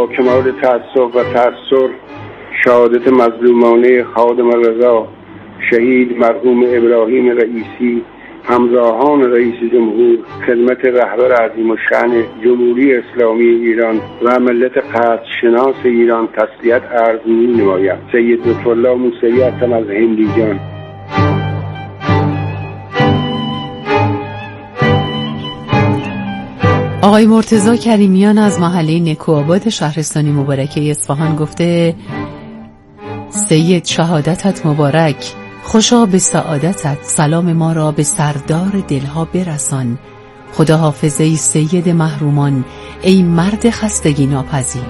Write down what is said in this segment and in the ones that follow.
با کمال تأسف و تأثر شهادت مظلومانه خادم رضا شهید مرحوم ابراهیم رئیسی همراهان رئیس جمهور خدمت رهبر عظیم الشأن جمهوری اسلامی ایران و ملت قدرشناس ایران تسلیت عرض می‌نمایم. سید لطف‌الله موسوی هستم از هندیجان. آقای مرتضی کریمیان از محله نکوآباد شهرستان مبارکه اصفهان گفته: سید شهادتت مبارک، خوشا به سعادتت، سلام ما را به سردار دلها برسان. خدا حافظ ای سید محرومان، ای مرد خستگی ناپذیر.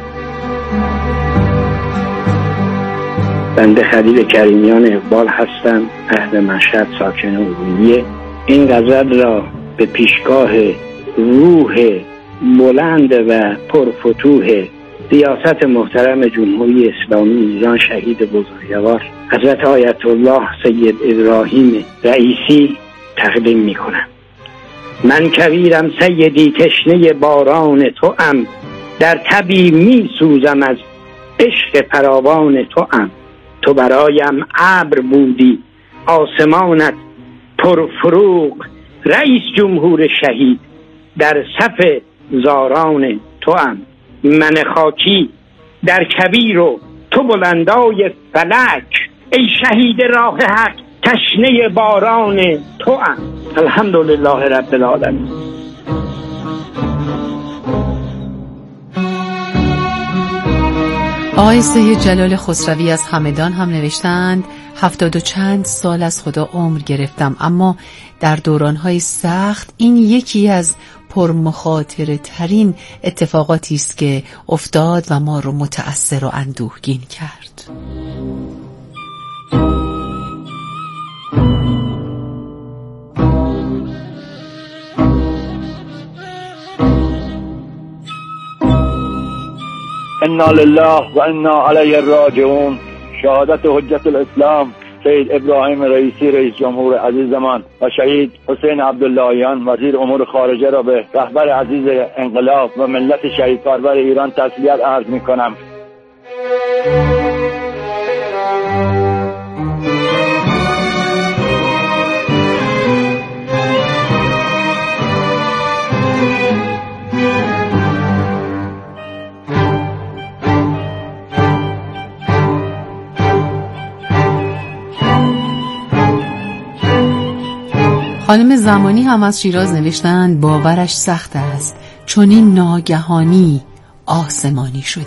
بنده خلیل کریمیان اقبال هستم، اهل مشهد، ساکن ارومیه. این غزل را به پیشگاه روح بلند و پرفتوح ریاست محترم جمهوری اسلامی ایران شهید بزرگوار حضرت آیت الله سید ابراهیم رئیسی تقدیم می کنم. من کویرم سیدی، تشنه باران تو ام، در تبی می سوزم از عشق فراوان تو ام. تو برایم ابر بودی، آسمانت پرفروغ، رئیس جمهور شهید، در صف زاران تو ام. من خاکی در کبیر و تو بلندای فلک، ای شهید راه حق، تشنه باران تو ام. الحمدلله رب العالمین. آقای سید جلال خسروی از همدان هم نوشتند: 70 و چند سال از خدا عمر گرفتم، اما در دورانهای سخت این یکی از پرمخاطره ترین اتفاقاتی است که افتاد و ما رو متأثر و اندوهگین کرد. انا لله و انا علیه راجعون. شهادت حجت الاسلام سید ابراهیم رئیسی رئیس جمهور عزیزمان و شهید حسین عبداللهیان وزیر امور خارجه را به رهبر عزیز انقلاب و ملت شهید پرور ایران تسلیت عرض می کنم. خانم زمانی هم از شیراز نوشتند: باورش سخت است، چون این ناگهانی آسمانی شدی.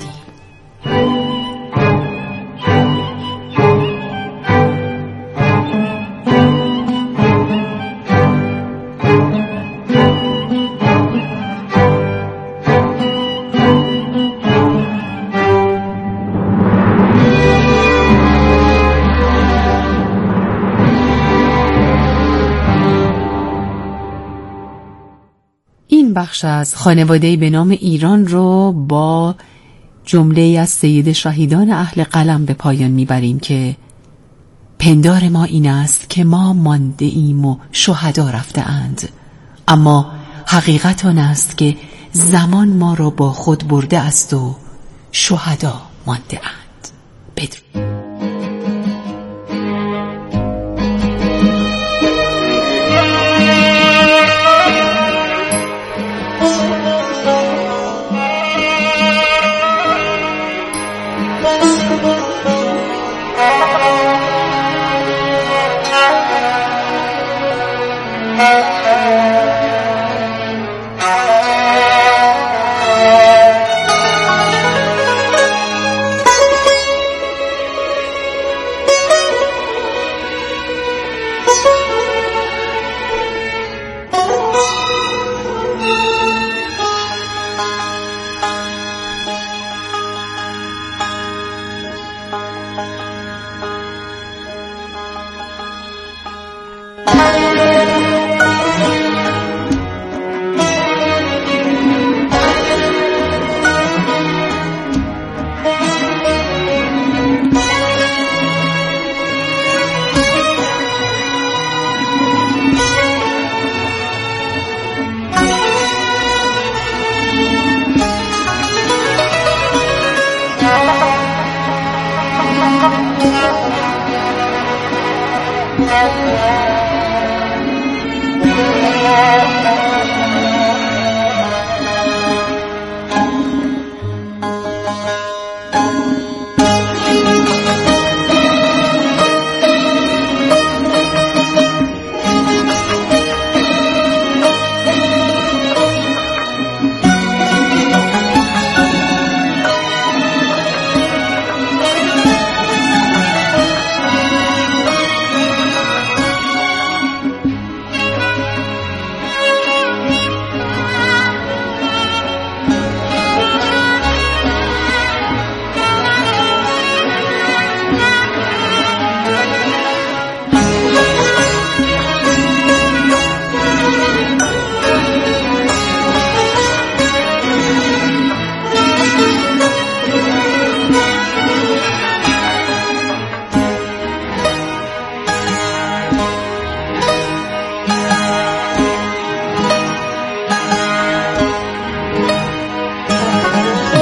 بخش از خانواده‌ای به نام ایران رو با جمله از سید شهیدان اهل قلم به پایان میبریم که پندار ما این است که ما مانده ایم و شهدا رفته اند، اما حقیقت آن است که زمان ما را با خود برده است و شهدا مانده اند. بدرود.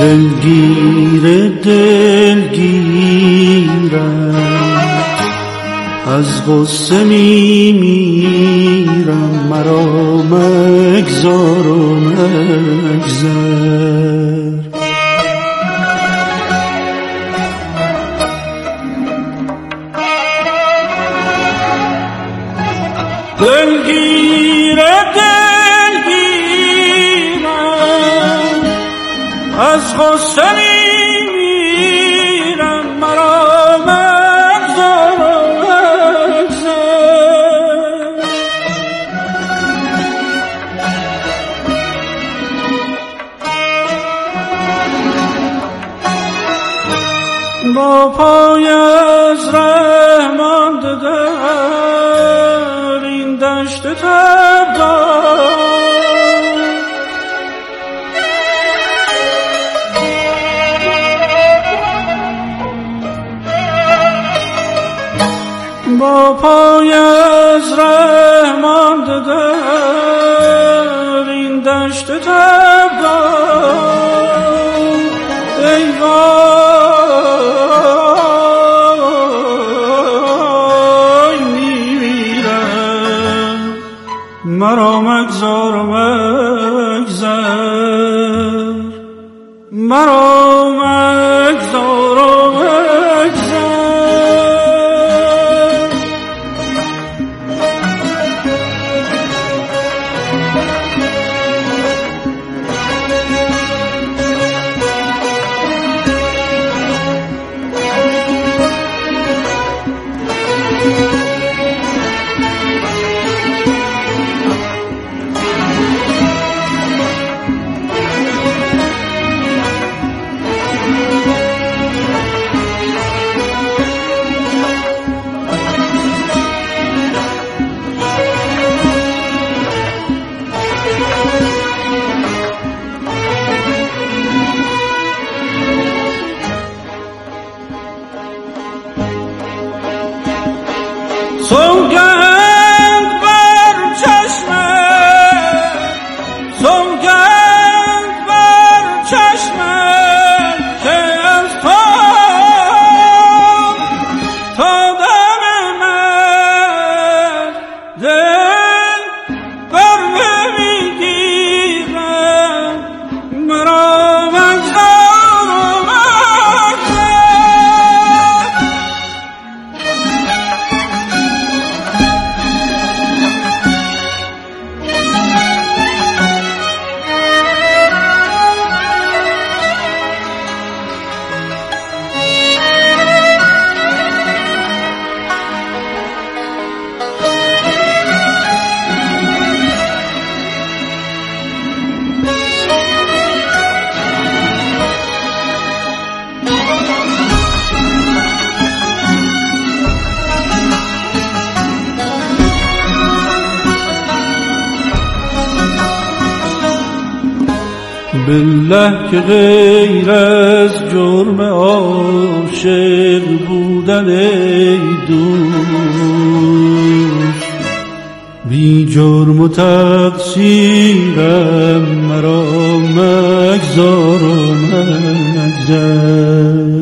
دلگیرم از غصه میمیرم مرا مگذار و مگذر دلگیرم از غصه میمیرم مرا مگذار و مگذر با پای از ره مانده در این دشت تبدار با پای از ره مانده در این دشت تبدار ای وای میمیرم مرا مگذار و مگذر مرا مگذار و سوگند بر چشمت سوگند بر چشمت که از تا دم من دل بر نمیگیرم مرا مگذار و بالله که غیر از جرم عاشق بودن ای دوست بی جرم و تقصیرم مرا مگذار و مگذر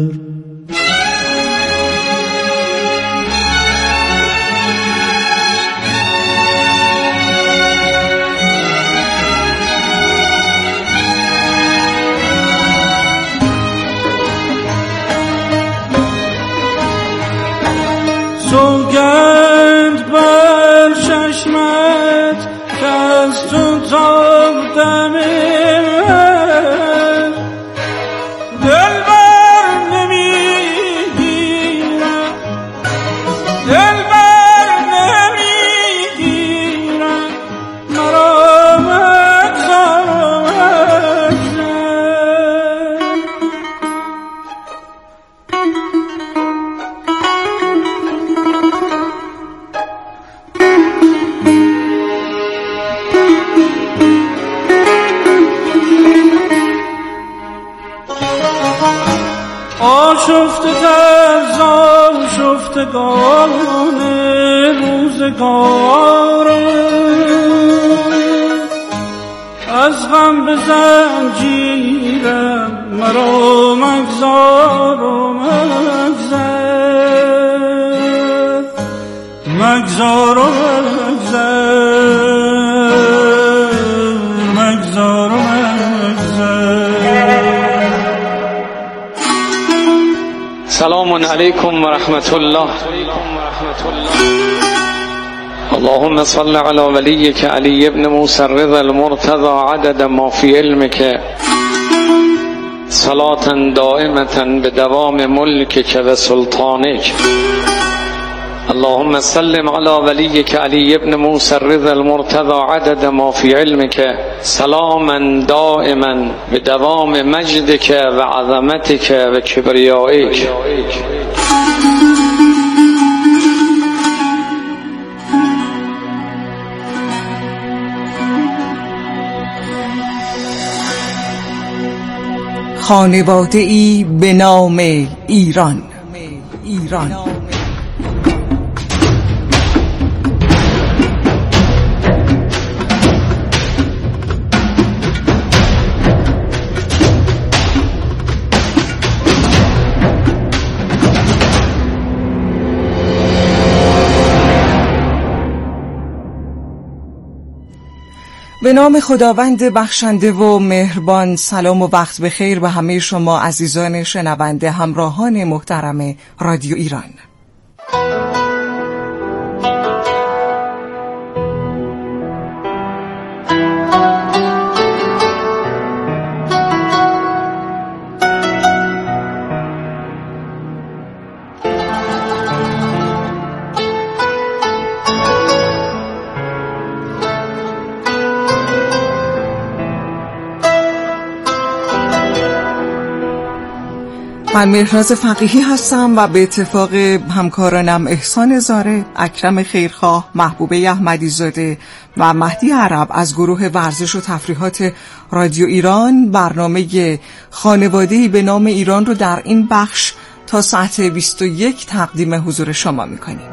سوگند بر چشمت که از تو تا دم من دل بر نمیگیرم دل بر نمیگیرم مرا مگذار و آشفته تر ز آشفتگان روزگارم از غم به زنجیرم مرا مگذار و مگذر، مگذار و مگذر، مگذار و مگذر. سلام علیکم و رحمت الله. اللهم صل على وليك علي بن موسى الرضا المرتضى عدد ما في علمك صلاة دائمة بدوام ملكك وسلطانك. اللهم سلم على وليك علي بن موسى الرضا المرتضى عدد ما في علمك سلاما دائما بدوام مجدك وعظمتك وكبريائك. خانواده‌ای به نام ایران. به نام خداوند بخشنده و مهربان. سلام و وقت بخیر به همه شما عزیزان شنونده، همراهان محترم رادیو ایران. من مهرناز فقیهی هستم و به اتفاق همکارانم احسان زاره، اکرم خیرخواه، محبوبه احمدی زاده و مهدی عرب از گروه ورزش و تفریحات رادیو ایران برنامه خانواده‌ای به نام ایران رو در این بخش تا ساعت 21 تقدیم حضور شما می‌کنیم.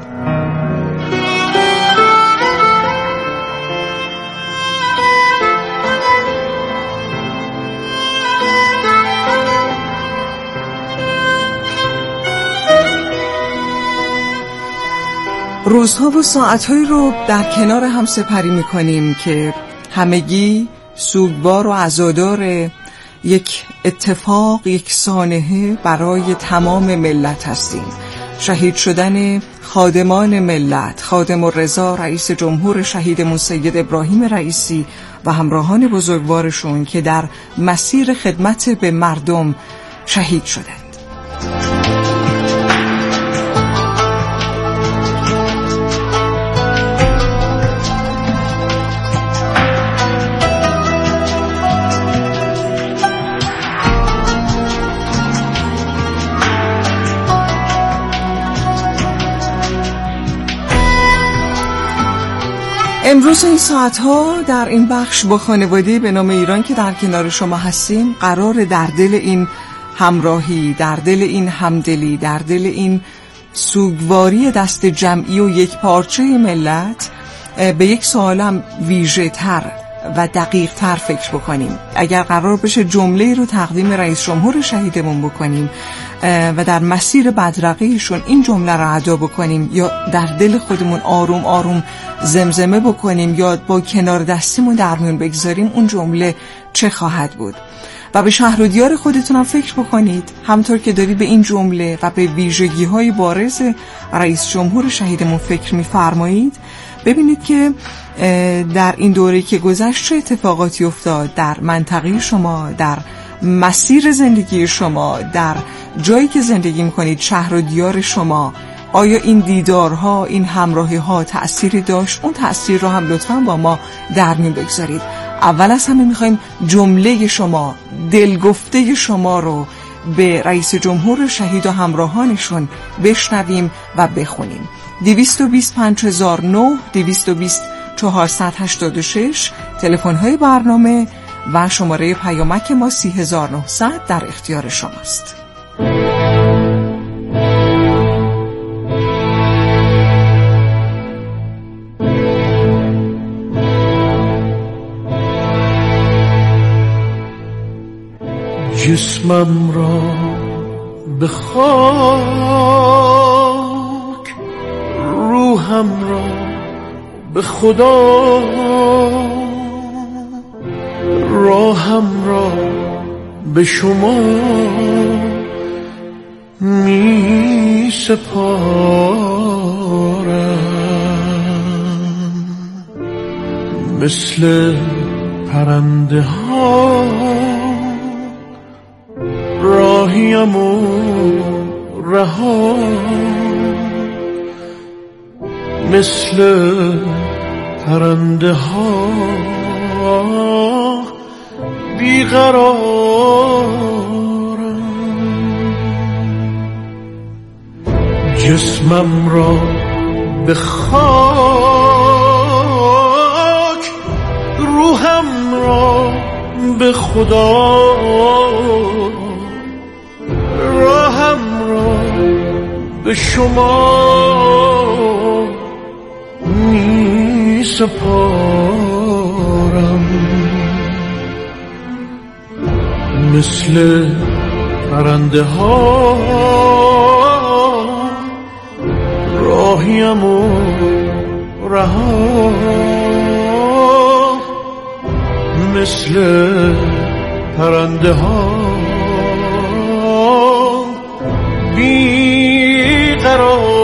روزها و ساعتهایی رو در کنار هم سپری می‌کنیم که همگی سوگوار و عزادار یک اتفاق، یک سانحه برای تمام ملت هستیم. شهید شدن خادمان ملت، خادم الرضا رئیس جمهور شهیدمون سید ابراهیم رئیسی و همراهان بزرگوارشون که در مسیر خدمت به مردم شهید شدند. امروز این ساعتها در این بخش با خانواده به نام ایران که در کنار شما هستیم قرار در دل این همراهی، در دل این همدلی، در دل این سوگواری دست جمعی و یک پارچه ملت به یک سوالم ویژه تر و دقیق تر فکر بکنیم. اگر قرار بشه جمله رو تقدیم رئیس جمهور شهیدمون بکنیم و در مسیر بدرقه‌شون این جمله رو ادا بکنیم یا در دل خودمون آروم آروم زمزمه بکنیم یا با کنار دستیمون در میون بگذاریم، اون جمله چه خواهد بود؟ و به شهر و دیار خودتونم فکر بکنید، همطور که دارید به این جمله و به ویژگی‌های بارز رئیس جمهور شهیدمون فکر می‌فرمایید، ببینید که در این دوره که گذشت چه اتفاقاتی افتاد در منطقه شما، در مسیر زندگی شما، در جایی که زندگی می‌کنید، شهر و دیار شما. آیا این دیدارها، این همراهی‌ها تأثیری داشت؟ اون تأثیر رو هم لطفاً با ما در میون بگذارید. اول از همه می‌خوایم جمله شما، دلگفته شما رو به رئیس جمهور شهید و همراهانشون بشنویم و بخونیم. 220 5009 220 486 تلفن‌های برنامه و شماره پیامک ما 30900 در اختیار شماست. جسمم را به خاک، روحم را به خدا، راهم را به شما می سپارم. مثل پرنده ها راهیم و رها، مثل پرنده ها بیقرارم. جسمم را به خاک، روحم را به خدا، راهم را به شما می سپارم. مثل پرنده ها راهیم و رها، مثل پرنده ها بیقرار.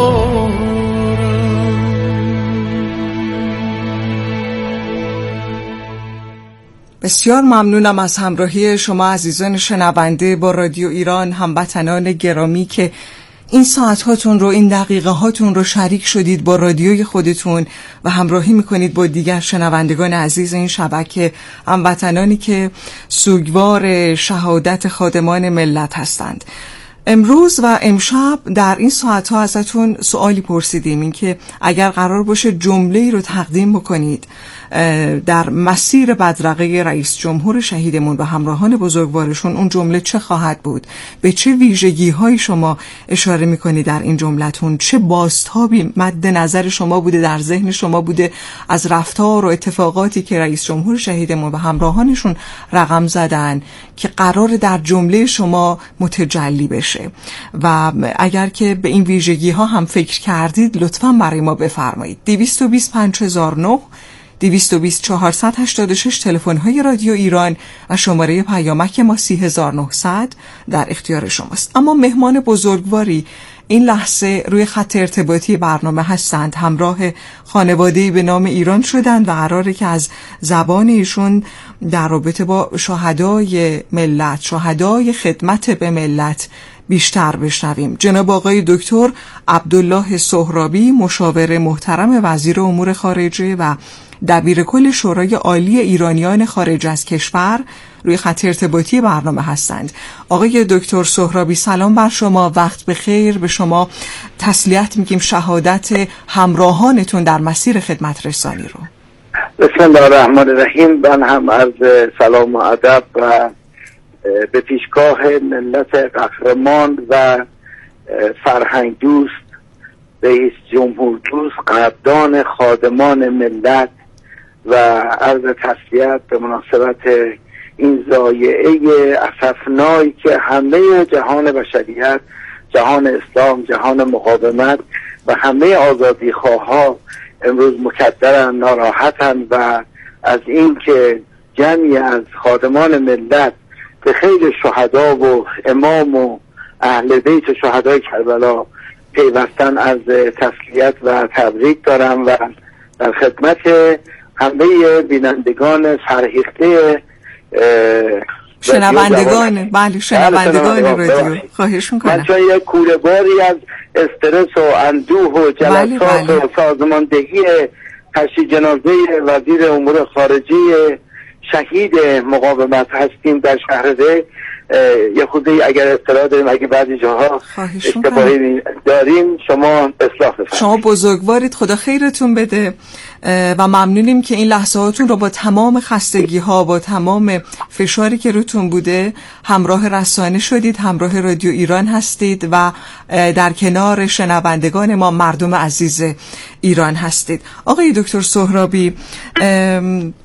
بسیار ممنونم از همراهی شما عزیزان شنونده با رادیو ایران، هموطنان گرامی که این ساعت هاتون رو، این دقیقه هاتون رو شریک شدید با رادیوی خودتون و همراهی میکنید با دیگر شنوندگان عزیز این شبکه، هموطنانی که سوگوار شهادت خادمان ملت هستند. امروز و امشب در این ساعت ها ازتون سوالی پرسیدیم، این که اگر قرار باشه جمله‌ای رو تقدیم بکنید در مسیر بدرقه رئیس جمهور شهیدمون و همراهان بزرگوارشون، اون جمله چه خواهد بود؟ به چه ویژگی های شما اشاره میکنید در این جملتون؟ چه بازتابی مد نظر شما بوده، در ذهن شما بوده از رفتار و اتفاقاتی که رئیس جمهور شهیدمون و همراهانشون رقم زدن که قرار در جمله شما متجلی بشه؟ و اگر که به این ویژگی ها هم فکر کردید لطفاً برای ما بفرمایید. 220 5009 220 486 تلفن های رادیو ایران و شماره پیامک ما 30900 در اختیار شماست. اما مهمان بزرگواری این لحظه روی خط ارتباطی برنامه هستند، همراه خانواده‌ای به نام ایران شدند و قراره که از زبان ایشون در رابطه با شهدای ملت، شهدای خدمت به ملت بیشتر بشنویم. جناب آقای دکتر عبدالله سهرابی، مشاور محترم وزیر امور خارجه و دبیر کل شورای عالی ایرانیان خارج از کشور روی خط ارتباطی برنامه هستند. آقای دکتر سهرابی سلام بر شما، وقت بخیر. به شما تسلیت میگیم شهادت همراهانتون در مسیر خدمت رسانی رو. بسم الله الرحمن الرحیم. من هم عرض سلام و ادب و به پیشگاه ملت قهرمان و فرهنگ دوست، رئیس جمهور دوست، قدردان خادمان ملت و عرض تسلیت به مناسبت این ضایعه اسفنایی که همه جهان بشریت، جهان اسلام، جهان مقاومت و همه آزادی خواها امروز مکدرن، ناراحتن و از این که جمعی از خادمان ملت به خیلی شهدا و امام و اهل بیت شهدای کربلا پیوستن از تسلیت و تبریک دارم و در خدمت همه بینندگان سرهیخته شنوندگان رادیو خواهش میکنم. من چون یک کوره باری از استرس و اندوه و جلسات و سازماندهی تشییع جنازه وزیر امور خارجه شهید مقاومت هستیم در شهر ری، یه خودی اگر اطلاع داریم، اگه بعضی جاها اشتباهی داریم شما اصلاح بفرمایید. شما بزرگوارید، خدا خیرتون بده و ممنونیم که این لحظاتون رو با تمام خستگی ها، با تمام فشاری که روتون بوده همراه رسانه شدید، همراه رادیو ایران هستید و در کنار شنوندگان ما، مردم عزیز ایران هستید. آقای دکتر سهرابی،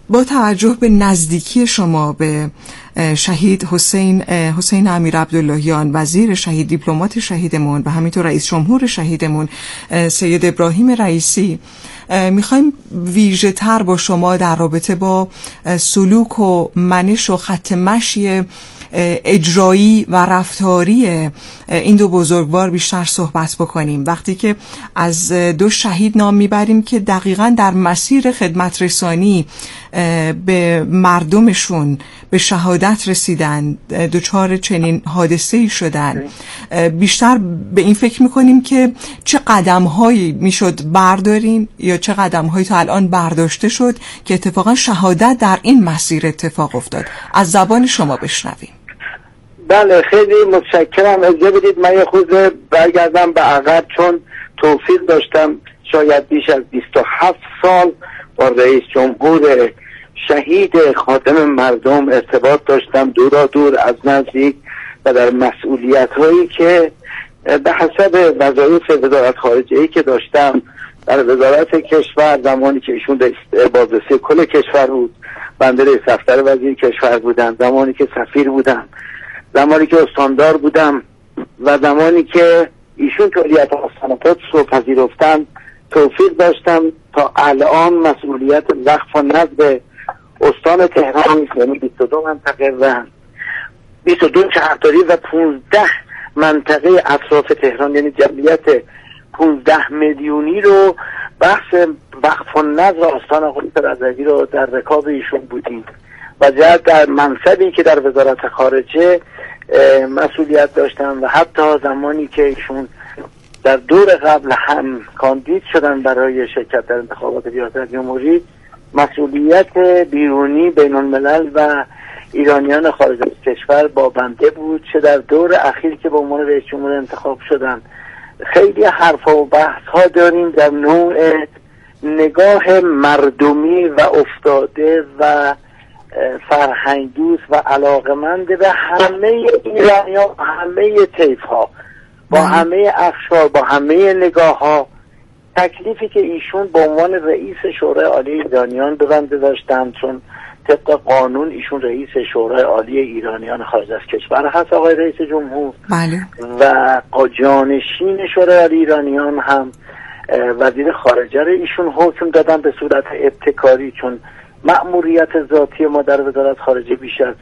با توجه به نزدیکی شما به شهید حسین امیر عبداللهیان، وزیر شهید، دیپلمات شهیدمون و همینطور رئیس جمهور شهیدمون سید ابراهیم رئیسی، میخوایم ویژه تر با شما در رابطه با سلوک و منش و خط مشی اجرایی و رفتاری این دو بزرگوار بیشتر صحبت بکنیم. وقتی که از دو شهید نام میبریم که دقیقاً در مسیر خدمت رسانی به مردمشون به شهادت رسیدن، دچار چنین حادثه‌ای شدن، بیشتر به این فکر میکنیم که چه قدم‌هایی میشد برداریم یا چه قدم‌هایی تا الان برداشته شد که اتفاقا شهادت در این مسیر اتفاق افتاد. از زبان شما بشنویم. بله، خیلی متشکرم. اجازه بدید من یه خورده برگردم به عقب، چون توفیق داشتم شاید بیش از 27 سال با رئیس جمهور شهید خاتم مردم ارتباط داشتم، دور از نزدیک، و در مسئولیت هایی که به حسب وظایف وزارت خارجه‌ای که داشتم در وزارت کشور، زمانی که ایشون بازرسی کل کشور بود، بنده رئیس دفتر وزیر کشور بودم، زمانی که سفیر بودم، زمانی که استاندار بودم و زمانی که ایشون کلیت آستان قدس رو پذیرفتن، توفیق داشتم تا الان مسئولیت وقف و نصب استان تهران، یعنی 22 منطقه و 22 شهرداری و 15 منطقه اطراف تهران، یعنی جمعیت 15 میلیونی رو بحث وقف و نصب آستان قدس رضوی رو در رکاب ایشون بودیم و جهت در منصبی که در وزارت خارجه مسئولیت داشتم و حتی زمانی که ایشون در دور قبل هم کاندید شدن برای شرکت در انتخابات ریاست جمهوری، مسئولیت بیرونی بین الملل و ایرانیان خارج از کشور با بنده بود. چه در دور اخیر که به عنوان رئیس جمهور انتخاب شدن، خیلی حرفا و بحث ها داریم در نوع نگاه مردمی و افتاده و فرهنگ دوست و علاقمند به همه ایرانیان، همه طیف ها، با همه اقشار، با همه نگاه ها. تکلیفی که ایشون به عنوان رئیس شورای عالی ایرانیان به بنده داشتن، چون طبق قانون ایشون رئیس شورای عالی ایرانیان خارج از کشور هست، آقای رئیس جمهور، بله. و جانشین شورای عالی ایرانیان هم وزیر خارجه رو ایشون حکم دادن به صورت ابتکاری، چون مأموریت ذاتی ما در وزارت خارجه بیش از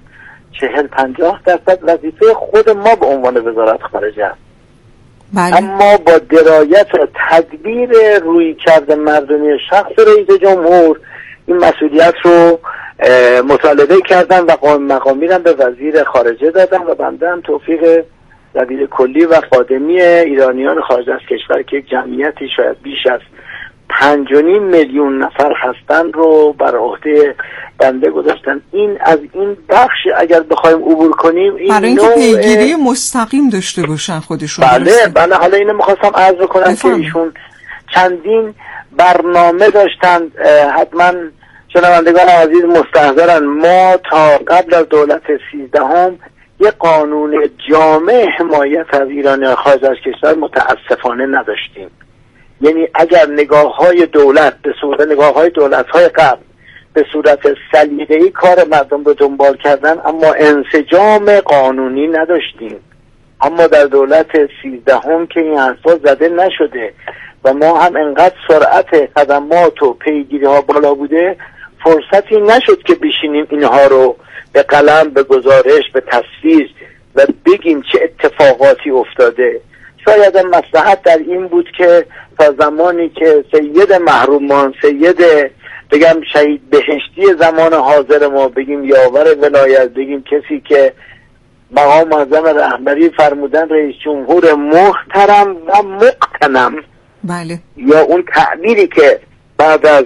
40-50% وظیفه خود ما به عنوان وزارت خارجه است. بله. اما با درایت و تدبیر روی کرده مردمی شخص رئیس جمهور این مسئولیت رو مطالبه کردن و مقامی رو به وزیر خارجه دادن و بنده هم توفیق دبیر کلی و خادمی ایرانیان خارج از کشور که یک جمعیتی شاید بیش از 5.5 میلیون نفر هستن رو بر عهده بنده گذاشتن. این از این بخش اگر بخوایم عبور کنیم، این برای اینکه پیگیری مستقیم داشته باشن خودشون. بله، حالا اینو میخواستم عرض کنم که ایشون چندین برنامه داشتن. حتما شنوندگان عزیز مستحضرن، ما تا قبل از دولت 13 یک قانون جامع حمایت از ایرانیان خارج از کشور متاسفانه نداشتیم. یعنی اگر نگاه‌های دولت به صورت نگاه‌های دولت‌های قبل به صورت سلیقه‌ای کار مردم رو دنبال کردن، اما انسجام قانونی نداشتیم. اما در دولت 13 که این حرفا زده نشده و ما هم انقدر سرعت خدمات و پیگیری‌ها بالا بوده، فرصتی نشد که بشینیم اینها رو به قلم، به گزارش، به تصویر و بگیم چه اتفاقاتی افتاده. شاید مصلحت در این بود که تا زمانی که سید محرومان، سید بگم شهید بهشتی زمان حاضر ما، بگیم یاور ولایت، بگیم کسی که مقام معظم رهبری فرمودن رئیس جمهور محترم و مقتنم، بله، یا اون تعبیری که بعد از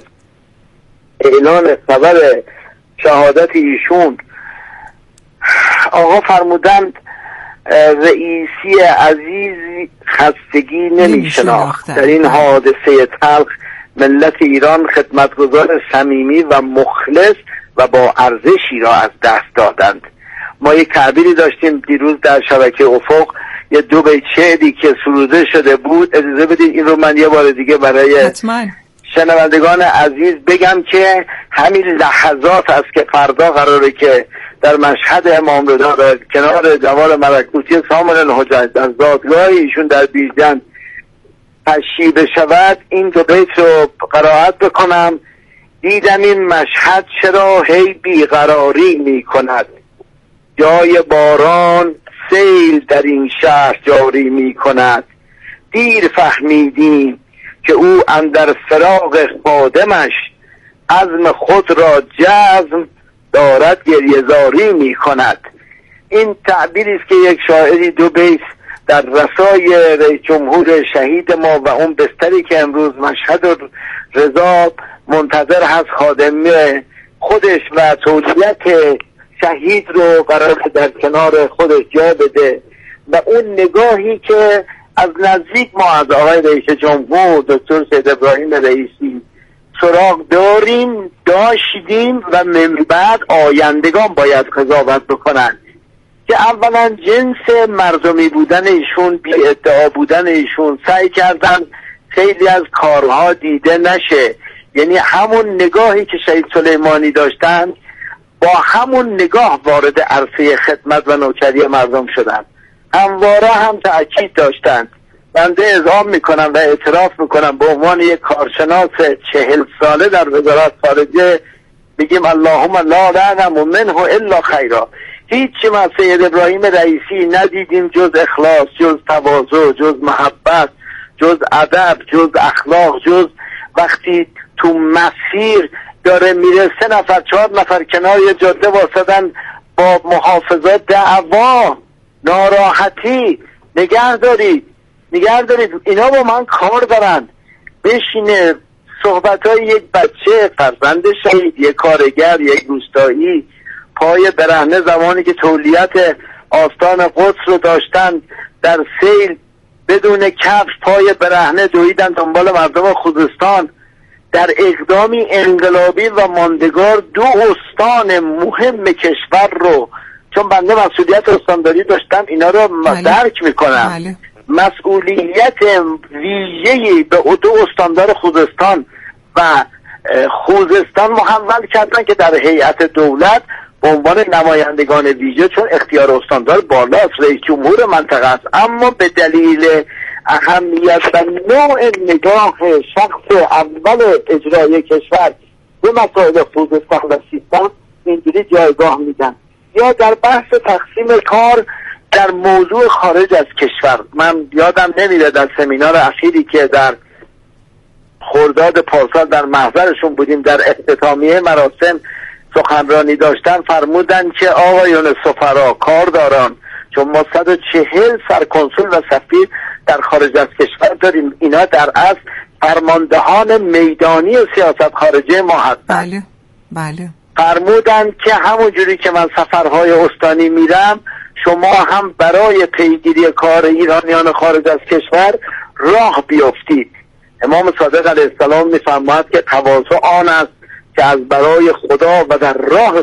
اعلان خبر شهادت ایشون آقا فرمودند رئیسی عزیز خستگی نمی‌شناخت، در این حادثه تلخ ملت ایران خدمتگزار صمیمی و مخلص و با ارزشی را از دست دادند. ما یک تعبیری داشتیم دیروز در شبکه افق، یه 2 بیت شعری که سروده شده بود. اجازه بدید این رو من یه بار دیگه برای شنوندگان عزیز بگم که همین لحظات است که فردا قراره که در مشهد امام رضا در کنار جوار ملکوتی سامر الحجج در زادگاه ایشون در بیژن تشییع بشود، این دو بیت رو قرائت بکنم. دیدم این مشهد چرا هی بیقراری می کند، جای باران سیل در این شهر جاری می کند. دیر فهمیدیم که او اندر فراق خادمش، عزم خود را جزم دارد گریه‌زاری می کند. این تعبیری است که یک شاعری دو بیت در رسای رئیس جمهور شهید ما و اون بستری که امروز مشهد رضا منتظر هست خادم خودش و تولیت شهید رو قرار در کنار خودش جا بده و اون نگاهی که از نزدیک ما از آقای رئیس جمهور دکتر سید ابراهیم رئیسی سراغ داشتیم و من بعد آیندگان باید قضاوت بکنن که اولا جنس مردمی بودن ایشون، بی ادعا بودن ایشون، سعی کردن خیلی از کارها دیده نشه. یعنی همون نگاهی که شهید سلیمانی داشتن با همون نگاه وارد عرصه خدمت و نوکری مردم شدن، همواره هم تأکید داشتن. بنده اعزام میکنم و اعتراف میکنم به عنوان یک کارشناس 40 ساله در وزارت خارجه میگیم اللهم لا نعلم منه الا خیرا. هیچی ما سید ابراهیم رئیسی ندیدیم جز اخلاص، جز تواضع، جز محبت، جز ادب، جز اخلاق، جز وقتی تو مسیر داره میره 3 نفر 4 نفر کنار یه جاده واسدن با محافظات دعوا ناراحتی نگه دارید اینا با من کار دارن. بشینه صحبتهای یک بچه فرزند شهید، یک کارگر، یک روستایی پای برهنه زمانی که تولیت آستان قدس رو داشتن در سیل بدون کفش پای برهنه دویدن دنبال مردم خوزستان، در اقدامی انقلابی و ماندگار 2 استان مهم کشور رو، چون بنده مسئولیت استانداری داشتم اینا رو درک میکنم، مسئولیت ویژه‌ای به 2 استاندار خوزستان و خوزستان محول کردن که در هیئت دولت به عنوان نمایندگان ویژه، چون اختیار استاندار بالاست، رئیس جمهور منطقه است، اما به دلیل اهمیت و نوع نگاه شخص اول اجرای کشور به مسائل خوزستان و سیستان اینجوری جایگاه میدن. یا در بحث تقسیم کار در موضوع خارج از کشور، من یادم نمیره در سمینار اخیری که در خرداد پارسال در محضرشون بودیم در اختتامیه مراسم سخنرانی داشتن، فرمودن که آقایون سفرا کارداران، چون ما 140 سرکنسول و سفیر در خارج از کشور داریم، اینا در اصل فرماندهان میدانی سیاست خارجه ما هستند. بله. فرمودن که همون جوری که من سفرهای استانی میرم، شما هم برای پیگیری کار ایرانیان خارج از کشور راه بیافتید. امام صادق علیه السلام میفرماید که تواضع آن است که از برای خدا و در راه